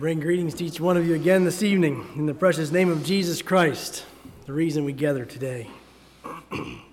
Bring greetings to each one of you again this evening in the precious name of Jesus Christ, the reason we gather today. I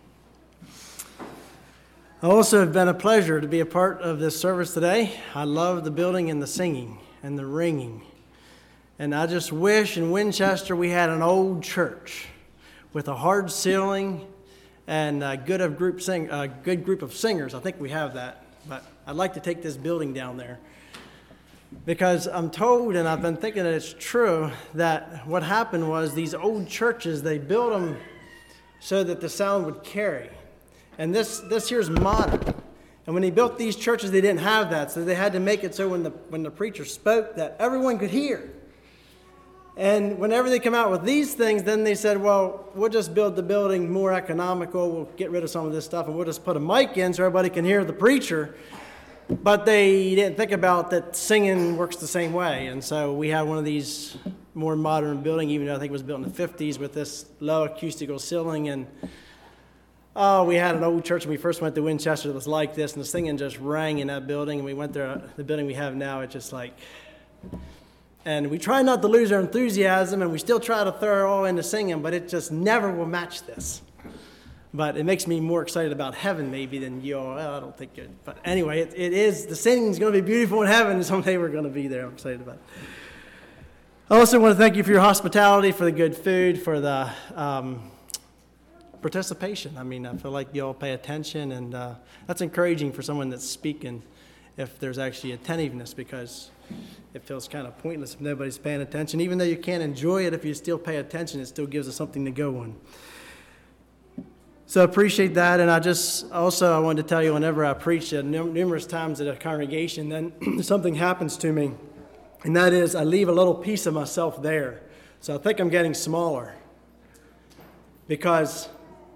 also have been a pleasure to be a part of this service today. I love the building and the singing and the ringing. And I just wish in Winchester we had an old church with a hard ceiling and a good group of singers. I think we have that, but I'd like to take this building down there. Because I'm told, and I've been thinking that it's true, that what happened was these old churches, they built them so that the sound would carry. And this here's modern. And when he built these churches, they didn't have that. So they had to make it so when the preacher spoke that everyone could hear. And whenever they come out with these things, then they said, well, we'll just build the building more economical. We'll get rid of some of this stuff, and we'll just put a mic in so everybody can hear the preacher. But they didn't think about that singing works the same way. And so we had one of these more modern building, even though I think it was built in the 50s with this low acoustical ceiling. And we had an old church when we first went to Winchester that was like this, and the singing just rang in that building. And we went there, the building we have now, it's just like... And we try not to lose our enthusiasm, and we still try to throw it all into singing, but it just never will match this. But it makes me more excited about heaven maybe than you all. Well, I don't think it. But anyway, it is. The singing is going to be beautiful in heaven, and someday we're going to be there. I'm excited about it. I also want to thank you for your hospitality, for the good food, for the participation. I mean, I feel like you all pay attention, and that's encouraging for someone that's speaking if there's actually attentiveness, because it feels kind of pointless if nobody's paying attention. Even though you can't enjoy it, if you still pay attention, it still gives us something to go on. So I appreciate that, and I wanted to tell you, whenever I preach numerous times at a congregation, then something happens to me, and that is I leave a little piece of myself there. So I think I'm getting smaller, because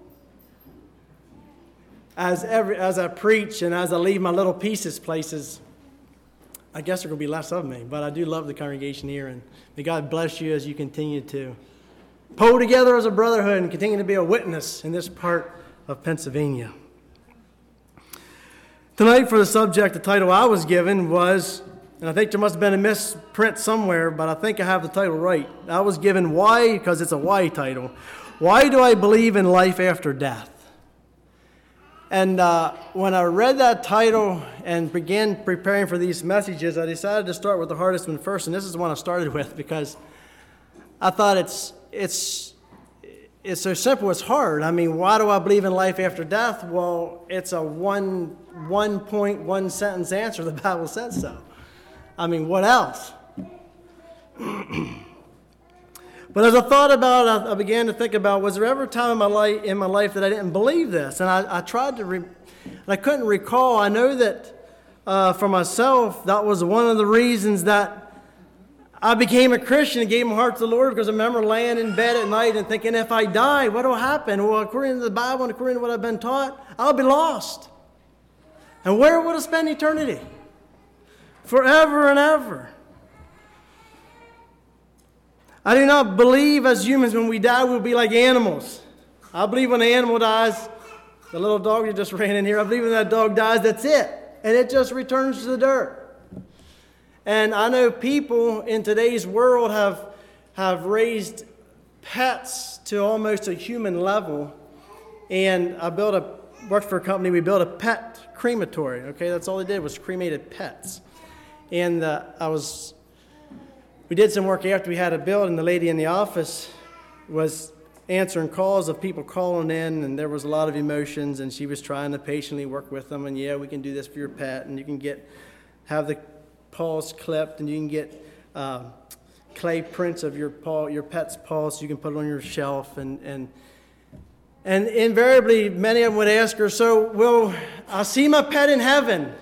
as I preach and as I leave my little places, I guess there will be less of me, but I do love the congregation here, and may God bless you as you continue to pull together as a brotherhood and continue to be a witness in this part of Pennsylvania. Tonight, for the subject, the title I was given was, and I think there must have been a misprint somewhere, but I think I have the title right. I was given Why, because it's a why title. Why do I believe in life after death? And when I read that title and began preparing for these messages, I decided to start with the hardest one first, and this is the one I started with because I thought it's so simple, it's hard. I mean, why do I believe in life after death? Well, it's a one point, one sentence answer. The Bible says so. I mean, what else? But as I thought about it, I began to think about, was there ever a time in my life that I didn't believe this? And I tried to, I couldn't recall. I know that for myself, that was one of the reasons that I became a Christian and gave my heart to the Lord, because I remember laying in bed at night and thinking, if I die, what will happen? Well, according to the Bible and according to what I've been taught, I'll be lost. And where will I spend eternity? Forever and ever. I do not believe as humans when we die we'll be like animals. I believe when an animal dies, the little dog that just ran in here, I believe when that dog dies, that's it. And it just returns to the dirt. And I know people in today's world have raised pets to almost a human level. And I worked for a company, we built a pet crematory. Okay, that's all they did was cremated pets. And we did some work after we had it built, and the lady in the office was answering calls of people calling in, and there was a lot of emotions, and she was trying to patiently work with them, and yeah, we can do this for your pet, and you can have the paws clipped, and you can get clay prints of your pet's paws so you can put it on your shelf, and invariably many of them would ask her, so will I see my pet in heaven?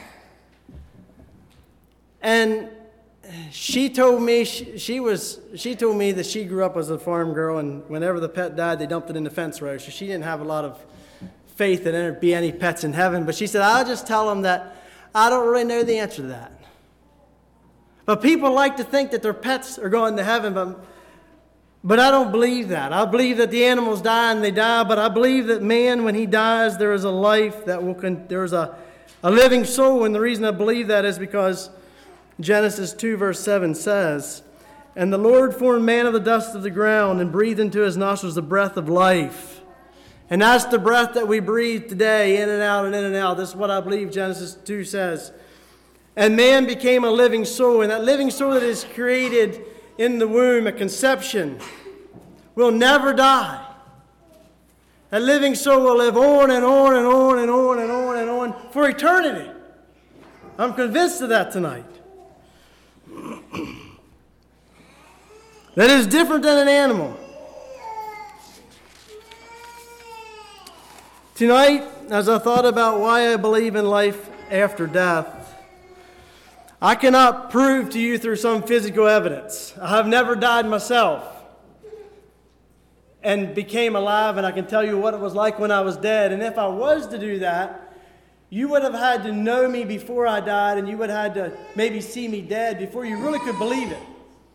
And she told me that she grew up as a farm girl, and whenever the pet died, they dumped it in the fence row. So she didn't have a lot of faith that there'd be any pets in heaven. But she said, I'll just tell them that I don't really know the answer to that. But people like to think that their pets are going to heaven, but I don't believe that. I believe that the animals die and they die, but I believe that man, when he dies, there is a life that there is a living soul. And the reason I believe that is because Genesis 2 verse 7 says, "And the Lord formed man of the dust of the ground and breathed into his nostrils the breath of life." And that's the breath that we breathe today, in and out and in and out. This is what I believe Genesis 2 says. "And man became a living soul," and that living soul that is created in the womb at conception will never die. That living soul will live on and on and on and on and on and on for eternity. I'm convinced of that tonight. That is different than an animal. Tonight, as I thought about why I believe in life after death, I cannot prove to you through some physical evidence. I have never died myself and became alive, and I can tell you what it was like when I was dead. And if I was to do that, you would have had to know me before I died, and you would have had to maybe see me dead before you really could believe it.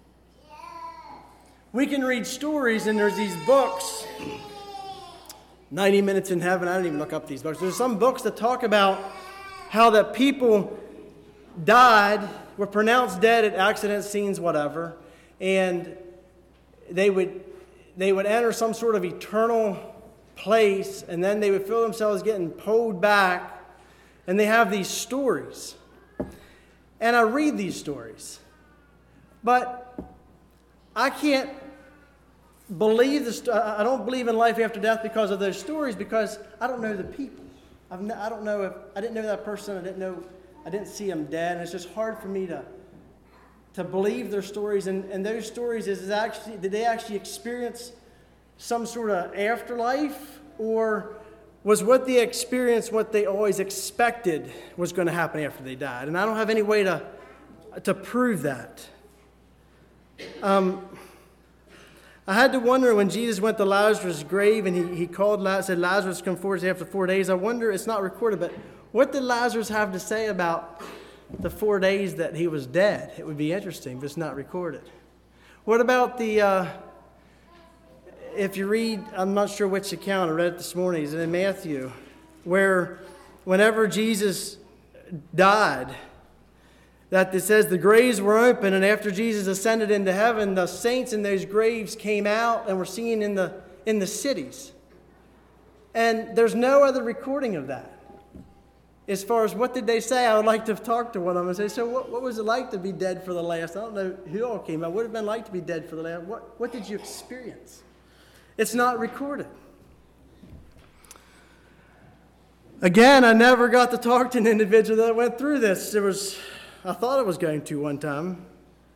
We can read stories, and there's these books, 90 Minutes in Heaven. I don't even look up these books. There's some books that talk about how that people died, were pronounced dead at accident scenes, whatever, and they would enter some sort of eternal place, and then they would feel themselves getting pulled back, and they have these stories. And I read these stories, but I can't believe I don't believe in life after death because of those stories, because I don't know the people. I don't know if I didn't know that person. I didn't see them dead, and it's just hard for me to believe their stories. And those stories did they actually experience some sort of afterlife, or was what they experienced what they always expected was going to happen after they died? And I don't have any way to prove that. I had to wonder when Jesus went to Lazarus' grave and he said, "Lazarus, come forth after 4 days." I wonder, it's not recorded, but what did Lazarus have to say about the 4 days that he was dead? It would be interesting, but it's not recorded. What about if you read, I'm not sure which account, I read it this morning, it's in Matthew, where whenever Jesus died, that it says the graves were open, and after Jesus ascended into heaven, the saints in those graves came out and were seen in the cities. And there's no other recording of that. As far as what did they say, I would like to talk to one of them and say, "So what was it like to be dead for the last?" I don't know who all came out. What would it have been like to be dead for the last? What did you experience? It's not recorded. Again, I never got to talk to an individual that went through this. I thought I was going to one time.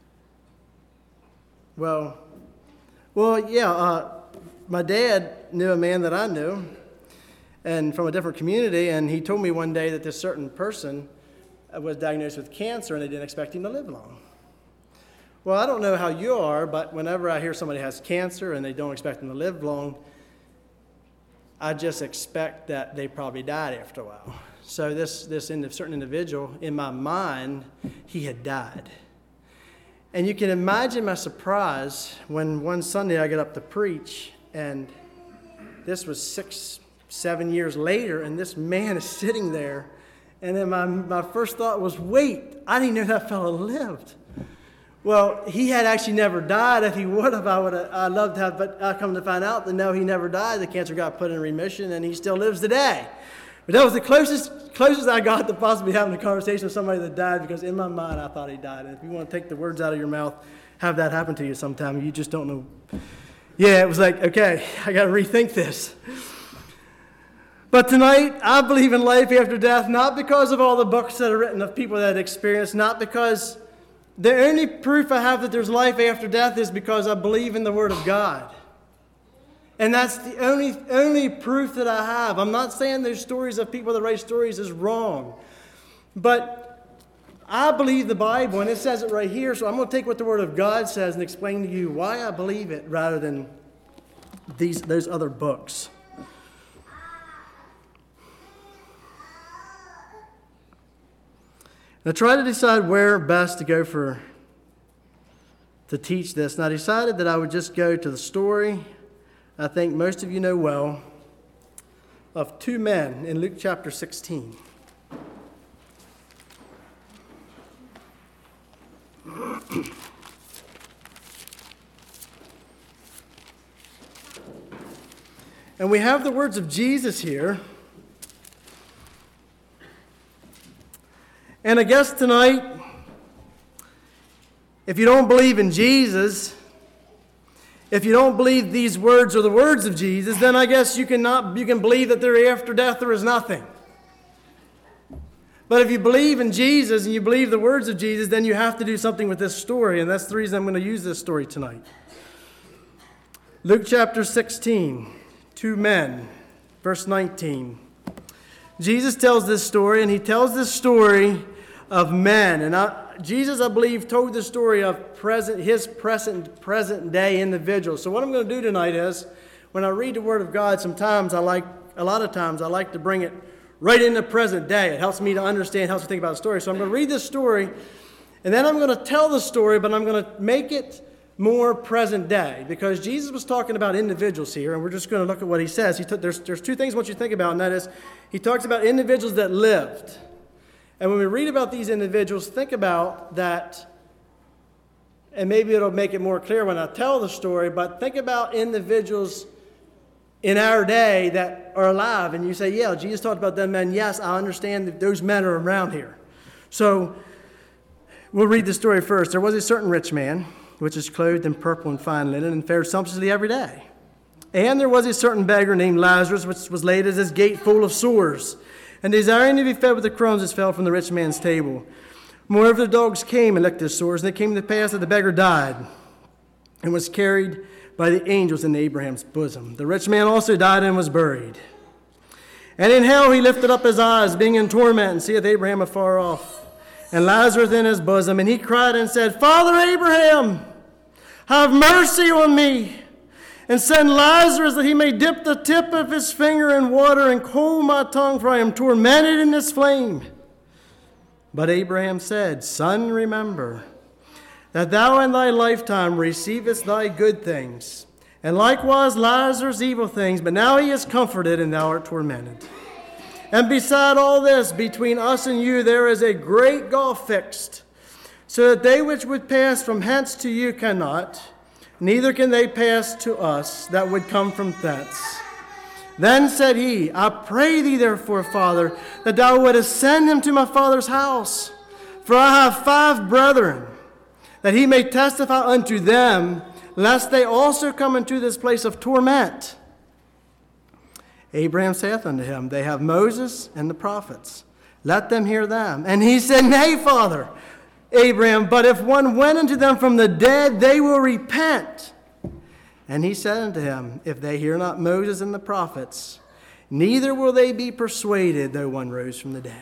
Well, yeah, my dad knew a man that I knew, and from a different community, and he told me one day that this certain person was diagnosed with cancer, and they didn't expect him to live long. Well, I don't know how you are, but whenever I hear somebody has cancer and they don't expect them to live long, I just expect that they probably died after a while. So this certain individual, in my mind, he had died. And you can imagine my surprise when one Sunday I got up to preach, and this was 6-7 years later, and this man is sitting there. And then my first thought was, wait, I didn't know that fellow lived. Well, he had actually never died. If he would have, I'd love to have, but I come to find out that no, he never died. The cancer got put in remission, and he still lives today. But that was the closest I got to possibly having a conversation with somebody that died, because in my mind I thought he died. And if you want to take the words out of your mouth, have that happen to you sometime. You just don't know. Yeah, it was like, okay, I got to rethink this. But tonight, I believe in life after death, not because of all the books that are written of people that experienced, not because the only proof I have that there's life after death is because I believe in the Word of God. And that's the only proof that I have. I'm not saying those stories of people that write stories is wrong. But I believe the Bible, and it says it right here, so I'm going to take what the Word of God says and explain to you why I believe it rather than those other books. I tried to decide where best to go to teach this, and I decided that I would just go to the story I think most of you know well of two men in Luke chapter 16. And we have the words of Jesus here. And I guess tonight, if you don't believe in Jesus, if you don't believe these words are the words of Jesus, then I guess you can believe that after death there is nothing. But if you believe in Jesus and you believe the words of Jesus, then you have to do something with this story, and that's the reason I'm going to use this story tonight. Luke chapter 16, 2 men, verse 19. Jesus tells this story, and he tells this story of men. And Jesus, I believe, told the story of his present day individuals. So what I'm going to do tonight is, when I read the Word of God, a lot of times I like to bring it right in the present day. It helps me to understand, helps me think about the story. So I'm going to read this story, and then I'm going to tell the story, but I'm going to make it more present day, because Jesus was talking about individuals here, and we're just going to look at what he says. There's two things I want you to think about, and that is, he talks about individuals that lived. And when we read about these individuals, think about that, and maybe it'll make it more clear when I tell the story, but think about individuals in our day that are alive, and you say, yeah, Jesus talked about them men. Yes, I understand that those men are around here. So we'll read the story first. There was a certain rich man, which is clothed in purple and fine linen, and fared sumptuously every day. And there was a certain beggar named Lazarus, which was laid at his gate full of sores, and desiring to be fed with the crumbs that fell from the rich man's table. Moreover, the dogs came and licked his sores, and it came to pass that the beggar died, and was carried by the angels in Abraham's bosom. The rich man also died and was buried. And in hell he lifted up his eyes, being in torment, and seeth Abraham afar off, and Lazarus in his bosom. And he cried and said, Father Abraham, have mercy on me, and send Lazarus that he may dip the tip of his finger in water and cool my tongue, for I am tormented in this flame. But Abraham said, Son, remember that thou in thy lifetime receivest thy good things, and likewise Lazarus evil things, but now he is comforted, and thou art tormented. And beside all this, between us and you, there is a great gulf fixed, so that they which would pass from hence to you cannot, neither can they pass to us that would come from thence. Then said he, I pray thee therefore, Father, that thou wouldest send him to my father's house, for I have 5 brethren, that he may testify unto them, lest they also come into this place of torment. Abraham saith unto him, They have Moses and the prophets. Let them hear them. And he said, Nay, Father Abraham, but if one went unto them from the dead, they will repent. And he said unto him, If they hear not Moses and the prophets, neither will they be persuaded, though one rose from the dead.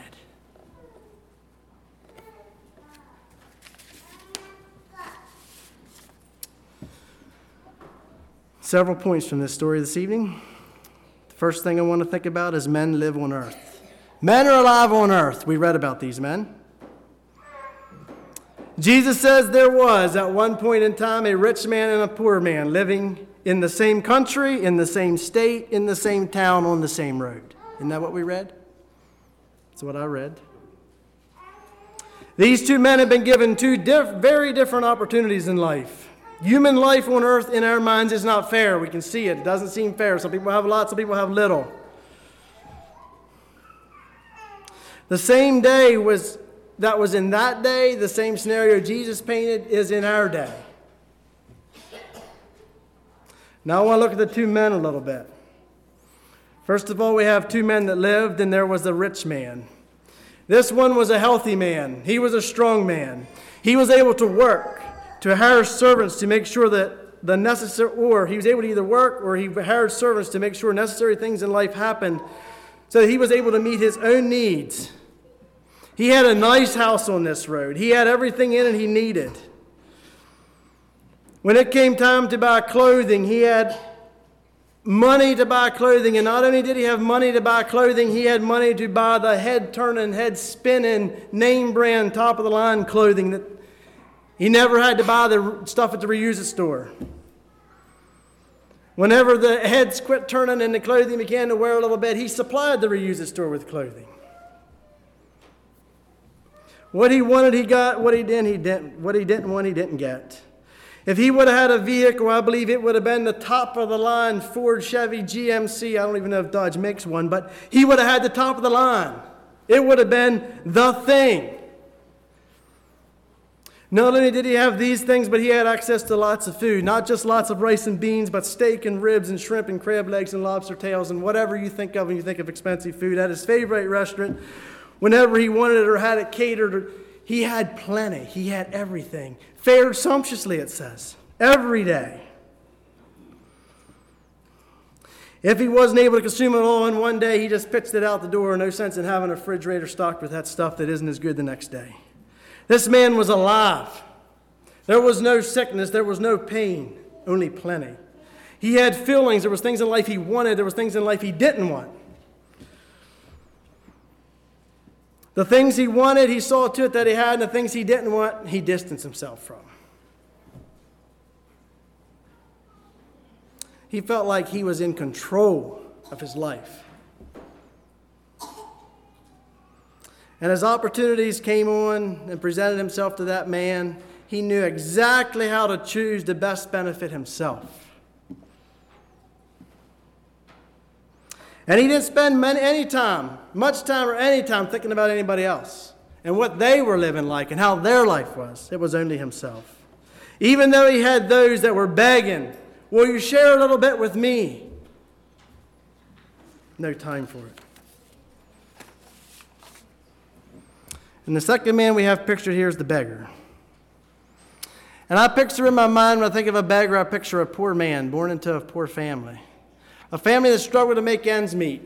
Several points from this story this evening. The first thing I want to think about is men live on earth. Men are alive on earth. We read about these men. Jesus says there was, at one point in time, a rich man and a poor man living in the same country, in the same state, in the same town, on the same road. Isn't that what we read? That's what I read. These 2 men have been given 2 very different opportunities in life. Human life on earth in our minds is not fair. We can see it. It doesn't seem fair. Some people have a lot, some people have little. The same day was in that day, the same scenario Jesus painted is in our day. Now I want to look at the 2 men a little bit. First of all, we have 2 men that lived, and there was the rich man. This one was a healthy man. He was a strong man. He was able to work, to hire servants to make sure that the necessary, or he was able to either work or he hired servants to make sure necessary things in life happened so that he was able to meet his own needs. He had a nice house on this road. He had everything in it he needed. When it came time to buy clothing, he had money to buy clothing. And not only did he have money to buy clothing, he had money to buy the head-turning, head-spinning, name-brand, top-of-the-line clothing that he never had to buy the stuff at the reuse it store. Whenever the heads quit turning and the clothing began to wear a little bit, he supplied the reuse it store with clothing. What he wanted, he got. What he didn't want, he didn't get. If he would have had a vehicle, I believe it would have been the top of the line Ford, Chevy, GMC. I don't even know if Dodge makes one, but he would have had the top of the line. It would have been the thing. Not only did he have these things, but he had access to lots of food. Not just lots of rice and beans, but steak and ribs and shrimp and crab legs and lobster tails and whatever you think of when you think of expensive food. At his favorite restaurant, whenever he wanted it or had it catered, he had plenty. He had everything. Fared sumptuously, it says, every day. If he wasn't able to consume it all in one day, he just pitched it out the door. No sense in having a refrigerator stocked with that stuff that isn't as good the next day. This man was alive. There was no sickness. There was no pain. Only plenty. He had feelings. There was things in life he wanted. There was things in life he didn't want. The things he wanted, he saw to it that he had. And the things he didn't want, he distanced himself from. He felt like he was in control of his life. And as opportunities came on and presented himself to that man, he knew exactly how to choose to best benefit himself. And he didn't spend much time or any time thinking about anybody else and what they were living like and how their life was. It was only himself. Even though he had those that were begging, "Will you share a little bit with me?" No time for it. And the second man we have pictured here is the beggar. And I picture in my mind, when I think of a beggar, I picture a poor man born into a poor family. A family that struggled to make ends meet.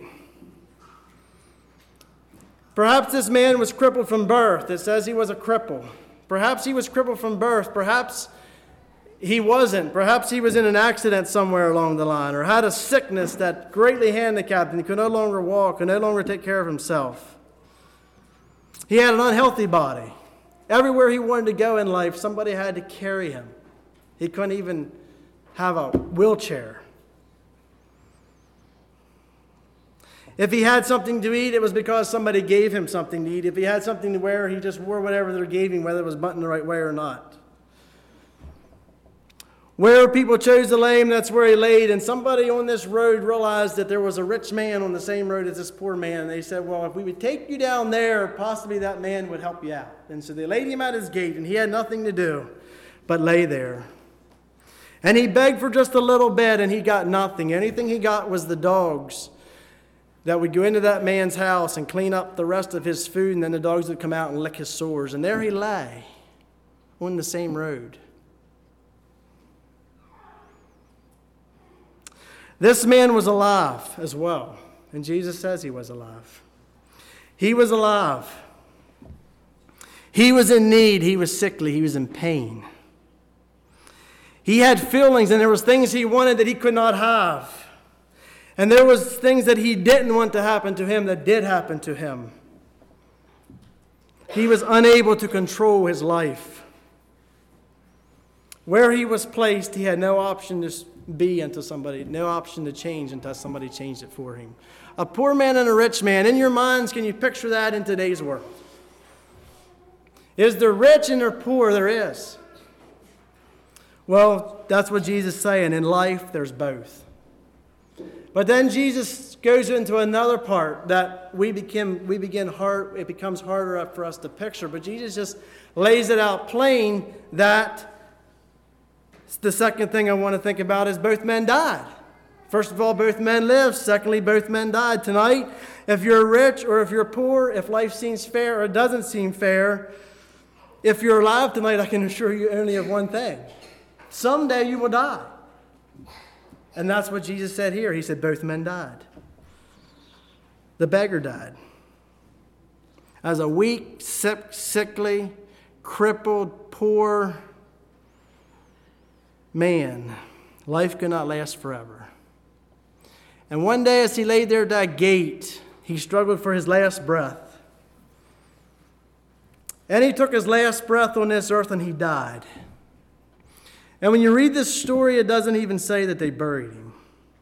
Perhaps this man was crippled from birth. It says he was a cripple. Perhaps he was crippled from birth. Perhaps he wasn't. Perhaps he was in an accident somewhere along the line or had a sickness that greatly handicapped him. He could no longer walk, could no longer take care of himself. He had an unhealthy body. Everywhere he wanted to go in life, somebody had to carry him. He couldn't even have a wheelchair. If he had something to eat, it was because somebody gave him something to eat. If he had something to wear, he just wore whatever they gave him, whether it was buttoned the right way or not. Where people chose to lay him, that's where he laid. And somebody on this road realized that there was a rich man on the same road as this poor man. And they said, "Well, if we would take you down there, possibly that man would help you out." And so they laid him at his gate, and he had nothing to do but lay there. And he begged for just a little bit, and he got nothing. Anything he got was the dogs that would go into that man's house and clean up the rest of his food, and then the dogs would come out and lick his sores. And there he lay on the same road. This man was alive as well, and Jesus says he was alive. He was alive. He was in need. He was sickly. He was in pain. He had feelings, and there was things he wanted that he could not have. And there was things that he didn't want to happen to him that did happen to him. He was unable to control his life. Where he was placed, he had no option to be until somebody, no option to change until somebody changed it for him. A poor man and a rich man. In your minds, can you picture that in today's world? Is there rich and there poor? There is. Well, that's what Jesus is saying. In life, there's both. But then Jesus goes into another part that it becomes harder for us to picture. But Jesus just lays it out plain that the second thing I want to think about is both men died. First of all, both men lived. Secondly, both men died. Tonight, if you're rich or if you're poor, if life seems fair or doesn't seem fair, if you're alive tonight, I can assure you only of one thing. Someday you will die. And that's what Jesus said here. He said both men died. The beggar died. As a weak, sickly, crippled, poor man, life could not last forever. And one day as he laid there at that gate, he struggled for his last breath. And he took his last breath on this earth and he died. And when you read this story, it doesn't even say that they buried him.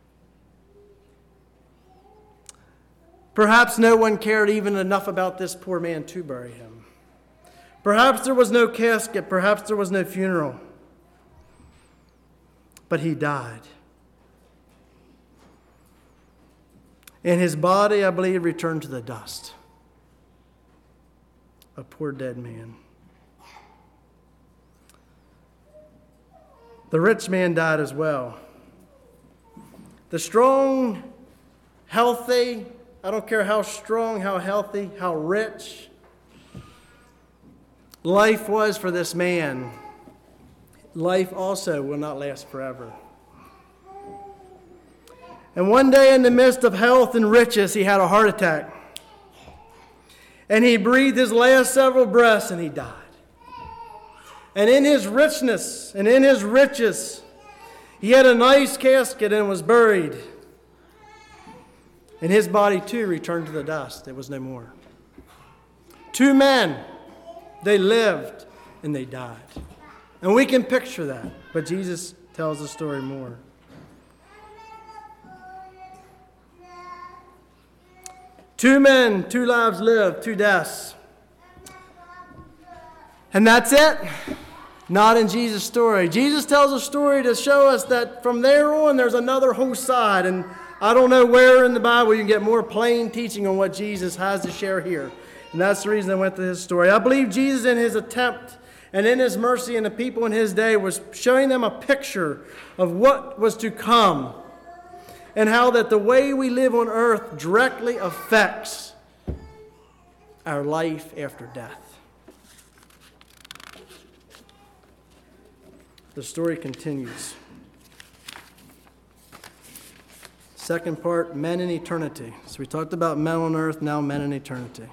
Perhaps no one cared even enough about this poor man to bury him. Perhaps there was no casket. Perhaps there was no funeral. but he died. And his body, I believe, returned to the dust. A poor dead man. The rich man died as well. The strong, healthy, I don't care how strong, how healthy, how rich life was for this man, life also will not last forever. And one day in the midst of health and riches, he had a heart attack. And he breathed his last several breaths and he died. And in his richness and in his riches, he had a nice casket and was buried. And his body too returned to the dust. It was no more. Two men, they lived and they died. And we can picture that, but Jesus tells the story more. Two men, two lives lived, two deaths. And that's it? Not in Jesus' story. Jesus tells a story to show us that from there on there's another whole side. And I don't know where in the Bible you can get more plain teaching on what Jesus has to share here. And that's the reason I went to his story. I believe Jesus in his attempt and in his mercy and the people in his day was showing them a picture of what was to come. And how that the way we live on earth directly affects our life after death. The story continues. Second part, men in eternity. So we talked about men on earth, now men in eternity.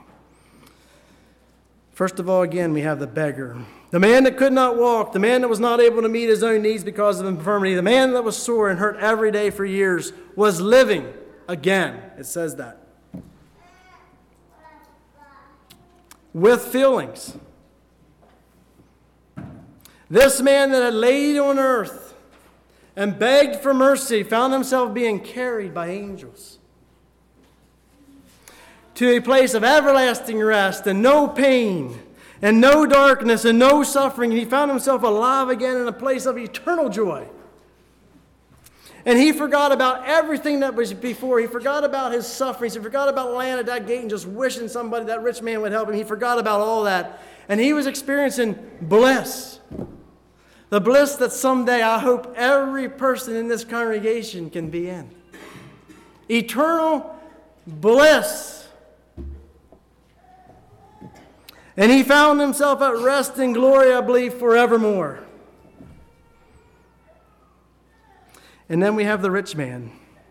First of all, again, we have the beggar. The man that could not walk, the man that was not able to meet his own needs because of infirmity, the man that was sore and hurt every day for years was living again. It says that. With feelings. This man that had laid on earth and begged for mercy found himself being carried by angels to a place of everlasting rest and no pain and no darkness and no suffering. And he found himself alive again in a place of eternal joy. And he forgot about everything that was before. He forgot about his sufferings. He forgot about laying at that gate and just wishing somebody, that rich man, would help him. He forgot about all that. And he was experiencing bliss. The bliss that someday I hope every person in this congregation can be in. Eternal bliss. And he found himself at rest in glory, I believe, forevermore. And then we have the rich man.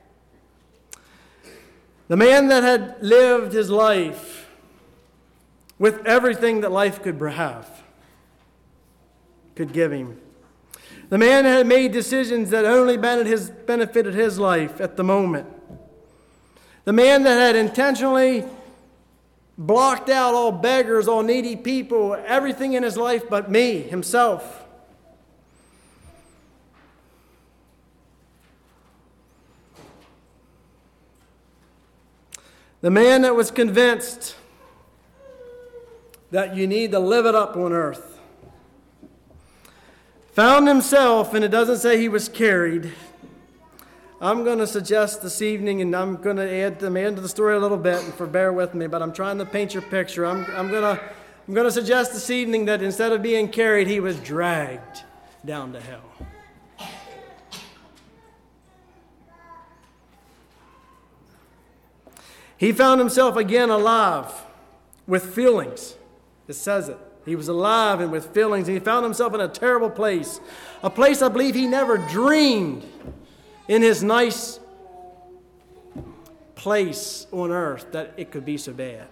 The man that had lived his life with everything that life could have, could give him. The man that had made decisions that only benefited his life at the moment. The man that had intentionally blocked out all beggars, all needy people, everything in his life but me, himself. The man that was convinced that you need to live it up on earth found himself, and it doesn't say he was carried. I'm going to suggest this evening, and I'm going to add to the story a little bit, and for bear with me, but I'm trying to paint your picture. I'm going to suggest this evening that instead of being carried, he was dragged down to hell. He found himself again alive with feelings. It says it. He was alive and with feelings, and he found himself in a terrible place. A place I believe he never dreamed in his nice place on earth that it could be so bad.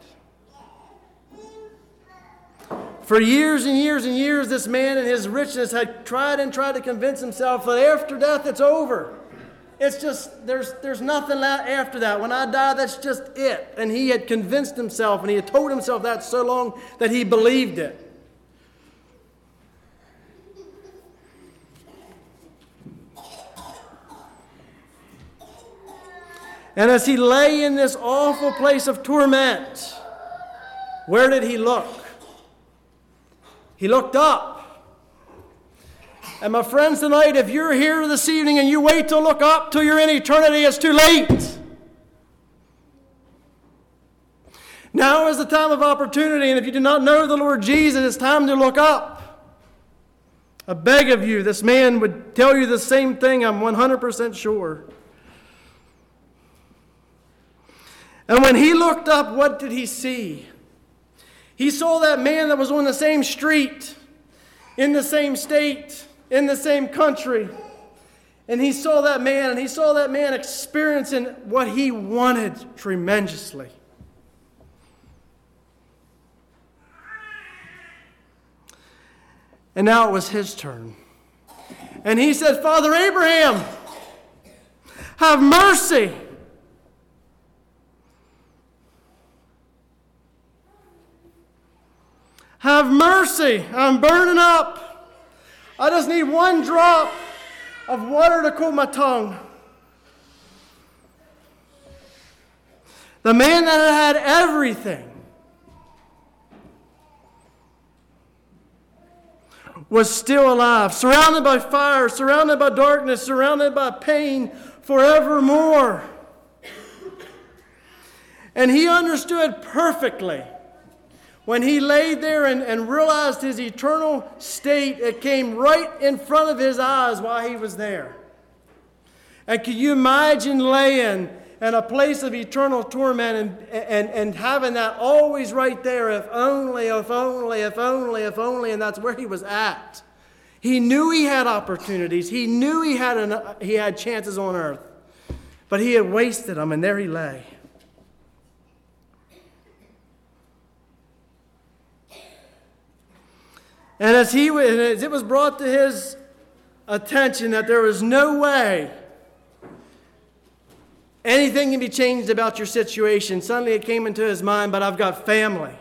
For years and years and years, this man in his richness had tried to convince himself that after death it's over. It's just, there's nothing after that. When I die, that's just it. And he had convinced himself, and he had told himself that so long that he believed it. And as he lay in this awful place of torment, where did he look? He looked up. And my friends tonight, if you're here this evening and you wait to look up till you're in eternity, it's too late. Now is the time of opportunity, and if you do not know the Lord Jesus, it's time to look up. I beg of you, this man would tell you the same thing, I'm 100% sure. And when he looked up, what did he see? He saw that man that was on the same street, in the same state, in the same country. And he saw that man experiencing what he wanted tremendously. And now it was his turn. And he said, Father Abraham, have mercy. Have mercy. I'm burning up. I just need one drop of water to cool my tongue. The man that had everything was still alive, surrounded by fire, surrounded by darkness, surrounded by pain forevermore. And he understood perfectly when he laid there and realized his eternal state. It came right in front of his eyes while he was there. And can you imagine laying in a place of eternal torment and having that always right there, if only, if only, if only, if only, and that's where he was at. He knew he had opportunities. He knew he had chances on earth. But he had wasted them, and there he lay. And as it was brought to his attention that there was no way anything can be changed about your situation, suddenly it came into his mind, but I've got family.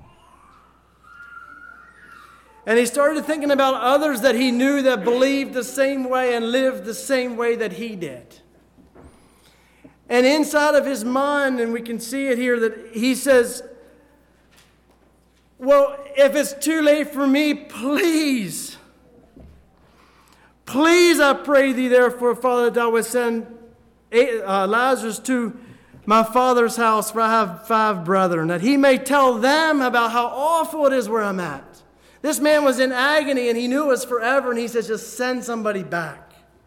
And he started thinking about others that he knew that believed the same way and lived the same way that he did. And inside of his mind, and we can see it here, that he says, well, if it's too late for me, please, I pray thee, therefore, Father, that thou would send Lazarus to my father's house, for I have 5 brethren, that he may tell them about how awful it is where I'm at. This man was in agony, and he knew it was forever, and he says, just send somebody back.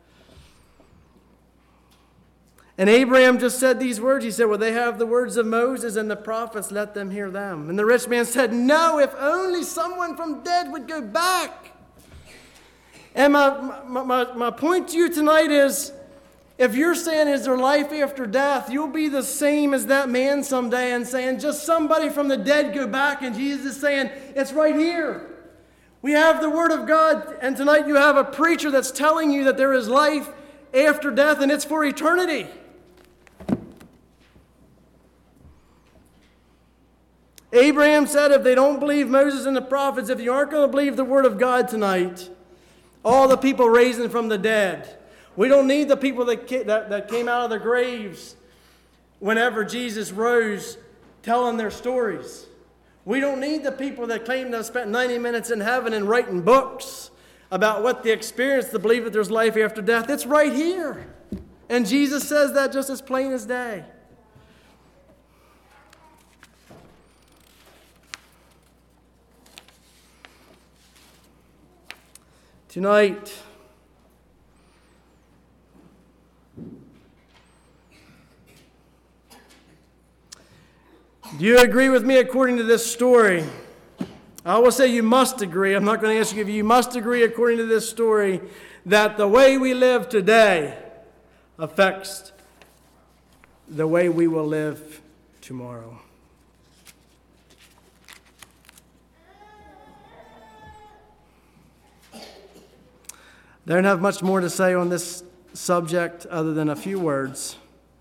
And Abraham just said these words. He said, well, they have the words of Moses and the prophets, let them hear them. And the rich man said, no, if only someone from dead would go back. And my point to you tonight is, if you're saying, is there life after death, you'll be the same as that man someday and saying, just somebody from the dead go back. And Jesus is saying, it's right here. We have the Word of God, and tonight you have a preacher that's telling you that there is life after death, and it's for eternity. Abraham said, if they don't believe Moses and the prophets, if you aren't going to believe the Word of God tonight, all the people raising from the dead, we don't need the people that came out of their graves whenever Jesus rose telling their stories. We don't need the people that claim to have spent 90 minutes in heaven and writing books about what they experienced to believe that there's life after death. It's right here. And Jesus says that just as plain as day. Tonight, do you agree with me according to this story? I will say you must agree. I'm not going to ask you if you must agree according to this story that the way we live today affects the way we will live tomorrow. I don't have much more to say on this subject other than a few words.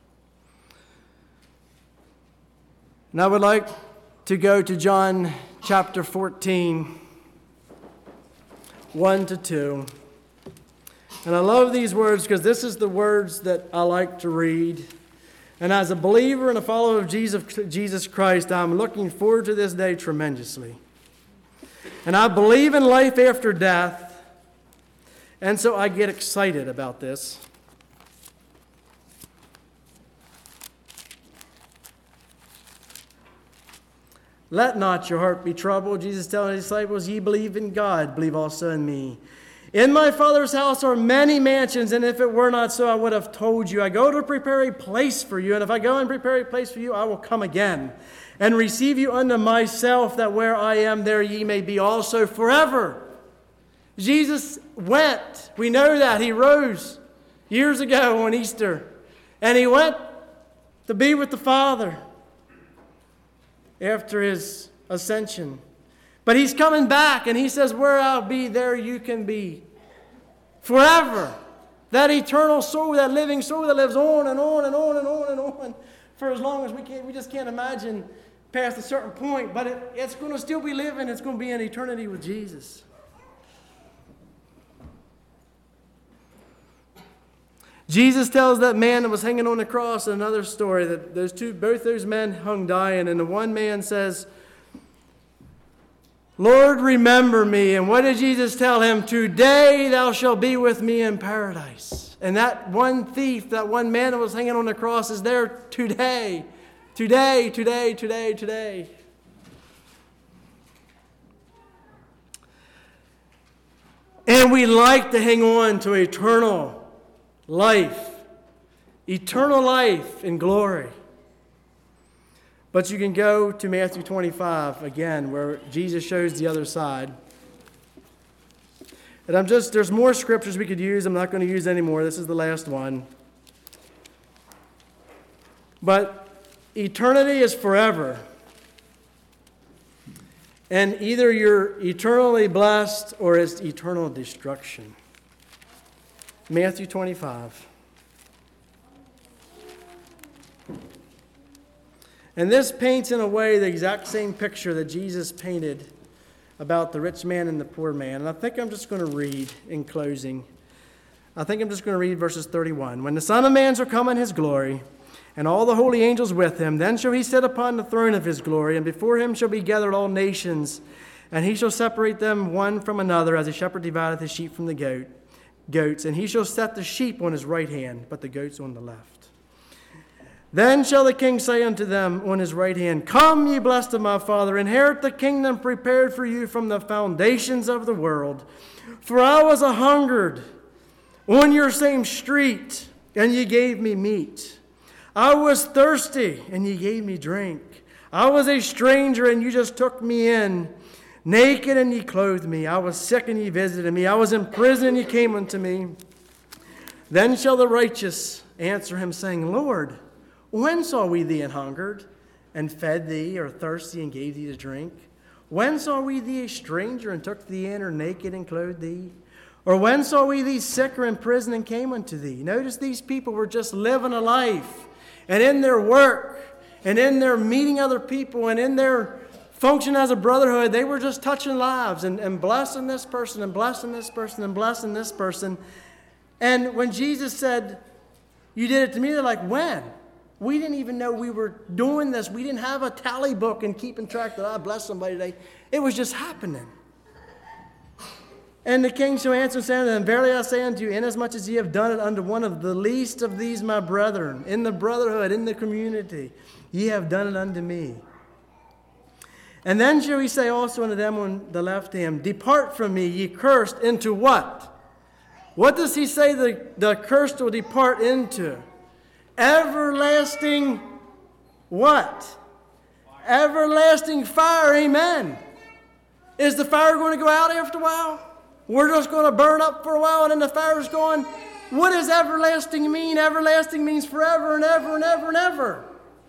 And I would like to go to John chapter 14, 1 to 2. And I love these words because this is the words that I like to read. And as a believer and a follower of Jesus Christ, I'm looking forward to this day tremendously. And I believe in life after death. And so I get excited about this. Let not your heart be troubled. Jesus telling his disciples, ye believe in God, believe also in me. In my Father's house are many mansions, and if it were not so, I would have told you. I go to prepare a place for you, and if I go and prepare a place for you, I will come again and receive you unto myself, that where I am, there ye may be also forever. Jesus went. We know that. He rose years ago on Easter, and he went to be with the Father after his ascension. But he's coming back, and he says, where I'll be, there you can be. Forever. That eternal soul, that living soul that lives on and on and on and on and on for as long as we can. We just can't imagine past a certain point. But it's going to still be living. It's going to be in eternity with Jesus. Jesus tells that man that was hanging on the cross in another story that both those men hung dying, and the one man says, Lord, remember me. And what did Jesus tell him? Today thou shalt be with me in paradise. And that one thief, that one man that was hanging on the cross is there today. Today, today, today, today. And we like to hang on to eternal life in glory. But you can go to Matthew 25 again, where Jesus shows the other side. And there's more scriptures we could use. I'm not going to use any more. This is the last one. But eternity is forever. And either you're eternally blessed or it's eternal destruction. Matthew 25. And this paints in a way the exact same picture that Jesus painted about the rich man and the poor man. And I think I'm just going to read in closing. I think I'm just going to read verses 31. When the Son of Man shall come in his glory, and all the holy angels with him, then shall he sit upon the throne of his glory, and before him shall be gathered all nations, and he shall separate them one from another, as a shepherd divideth his sheep from the goats. And he shall set the sheep on his right hand, but the goats on the left. Then shall the king say unto them on his right hand, Come, ye blessed of my Father, inherit the kingdom prepared for you from the foundations of the world. For I was a hungered on your same street, and ye gave me meat. I was thirsty, and ye gave me drink. I was a stranger, and you just took me in. Naked, and ye clothed me. I was sick, and ye visited me. I was in prison, and ye came unto me. Then shall the righteous answer him, saying, Lord, when saw we thee an hungered, and fed thee, or thirsty, and gave thee to drink? When saw we thee a stranger, and took thee in, or naked, and clothed thee? Or when saw we thee sick or in prison, and came unto thee? Notice these people were just living a life, and in their work, and in their meeting other people, and in their function as a brotherhood, they were just touching lives, and blessing this person, and blessing this person, and blessing this person. And when Jesus said, you did it to me, they're like, when? We didn't even know we were doing this. We didn't have a tally book and keeping track that I blessed somebody today. It was just happening. And the king shall answer and say unto them, Verily I say unto you, inasmuch as ye have done it unto one of the least of these my brethren, in the brotherhood, in the community, ye have done it unto me. And then shall he say also unto them on the left hand, Depart from me, ye cursed, into what? What does he say the cursed will depart into? Everlasting what? Everlasting fire, amen. Is the fire going to go out after a while? We're just going to burn up for a while and then the fire's going. What does everlasting mean? Everlasting means forever and ever and ever and ever.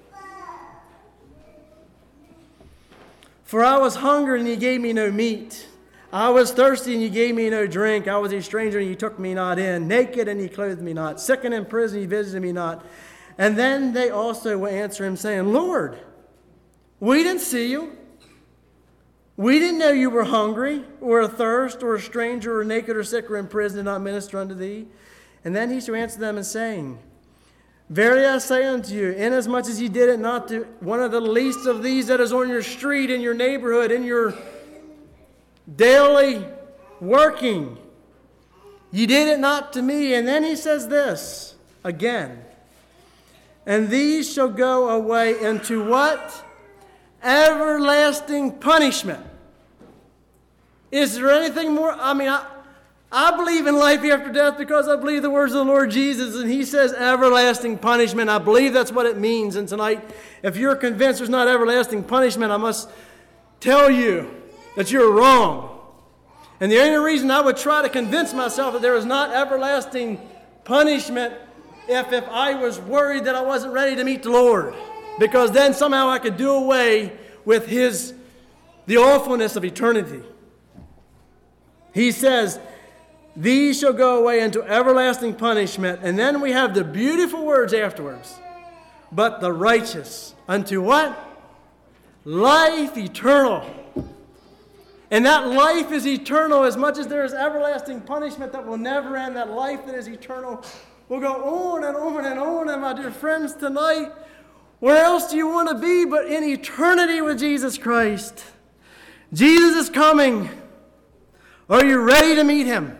For I was hungry and ye gave me no meat. I was thirsty and ye gave me no drink. I was a stranger and ye took me not in. Naked and ye clothed me not. Sick and in prison ye visited me not. And then they also will answer him saying, Lord, we didn't see you. We didn't know you were hungry or athirst or a stranger or naked or sick or in prison and not minister unto thee. And then he shall answer them and saying, Verily I say unto you, inasmuch as ye did it not to one of the least of these that is on your street, in your neighborhood, in your daily working, Ye did it not to me. And then he says this again. And these shall go away into what? Everlasting punishment. Is there anything more? I believe in life after death because I believe the words of the Lord Jesus, and he says everlasting punishment. I believe that's what it means. And tonight, if you're convinced there's not everlasting punishment, I must tell you that you're wrong. And the only reason I would try to convince myself that there is not everlasting punishment if I was worried that I wasn't ready to meet the Lord. Because then somehow I could do away with the awfulness of eternity. He says, these shall go away into everlasting punishment. And then we have the beautiful words afterwards. But the righteous unto what? Life eternal. And that life is eternal as much as there is everlasting punishment that will never end. That life that is eternal will go on and on and on. And my dear friends, tonight, where else do you want to be but in eternity with Jesus Christ? Jesus is coming. Are you ready to meet him?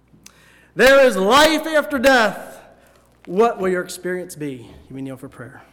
There is life after death. What will your experience be? You may kneel for prayer.